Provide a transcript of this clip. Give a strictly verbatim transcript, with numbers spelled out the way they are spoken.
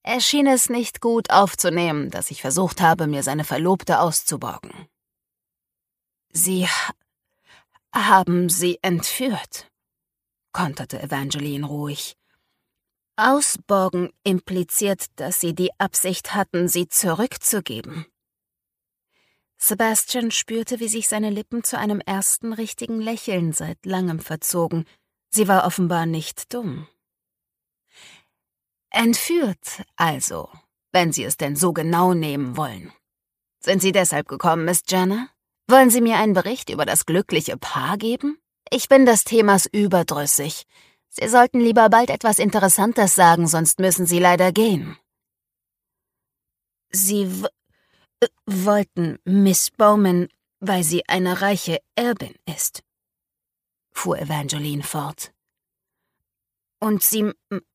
Er schien es nicht gut aufzunehmen, dass ich versucht habe, mir seine Verlobte auszuborgen. »Sie haben sie entführt«, konterte Evangeline ruhig. »Ausborgen impliziert, dass Sie die Absicht hatten, sie zurückzugeben.« Sebastian spürte, wie sich seine Lippen zu einem ersten richtigen Lächeln seit langem verzogen. Sie war offenbar nicht dumm. »Entführt, also, wenn Sie es denn so genau nehmen wollen. Sind Sie deshalb gekommen, Miss Jenner? Wollen Sie mir einen Bericht über das glückliche Paar geben? Ich bin des Themas überdrüssig. Sie sollten lieber bald etwas Interessantes sagen, sonst müssen Sie leider gehen.« »Sie w äh, wollten Miss Bowman, weil sie eine reiche Erbin ist«, fuhr Evangeline fort. »Und Sie